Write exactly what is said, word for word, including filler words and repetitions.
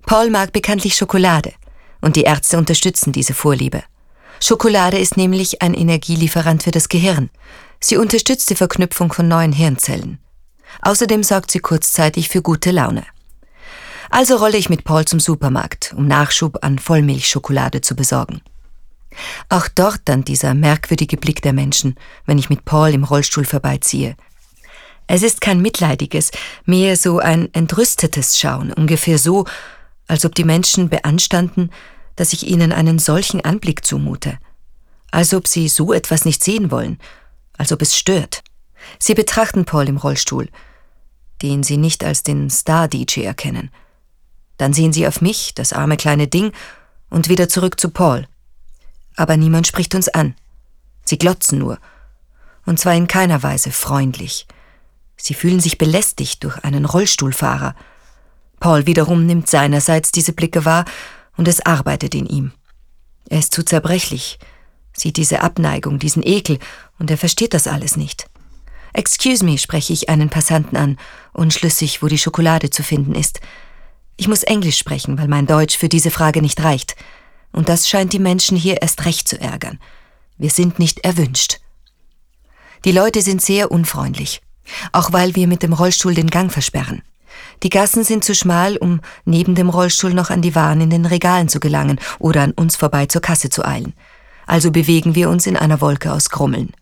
Paul mag bekanntlich Schokolade und die Ärzte unterstützen diese Vorliebe. Schokolade ist nämlich ein Energielieferant für das Gehirn. Sie unterstützt die Verknüpfung von neuen Hirnzellen. Außerdem sorgt sie kurzzeitig für gute Laune. Also rolle ich mit Paul zum Supermarkt, um Nachschub an Vollmilchschokolade zu besorgen. Auch dort dann dieser merkwürdige Blick der Menschen, wenn ich mit Paul im Rollstuhl vorbeiziehe. Es ist kein mitleidiges, mehr so ein entrüstetes Schauen, ungefähr so, als ob die Menschen beanstanden, dass ich ihnen einen solchen Anblick zumute. Als ob sie so etwas nicht sehen wollen, als ob es stört. Sie betrachten Paul im Rollstuhl, den sie nicht als den Star-D J erkennen. Dann sehen sie auf mich, das arme kleine Ding, und wieder zurück zu Paul. Aber niemand spricht uns an. Sie glotzen nur, und zwar in keiner Weise freundlich. Sie fühlen sich belästigt durch einen Rollstuhlfahrer. Paul wiederum nimmt seinerseits diese Blicke wahr, und es arbeitet in ihm. Er ist zu zerbrechlich, sieht diese Abneigung, diesen Ekel, und er versteht das alles nicht. »Excuse me«, spreche ich einen Passanten an, unschlüssig, wo die Schokolade zu finden ist. Ich muss Englisch sprechen, weil mein Deutsch für diese Frage nicht reicht. Und das scheint die Menschen hier erst recht zu ärgern. Wir sind nicht erwünscht. Die Leute sind sehr unfreundlich, auch weil wir mit dem Rollstuhl den Gang versperren. Die Gassen sind zu schmal, um neben dem Rollstuhl noch an die Waren in den Regalen zu gelangen oder an uns vorbei zur Kasse zu eilen. Also bewegen wir uns in einer Wolke aus Grummeln.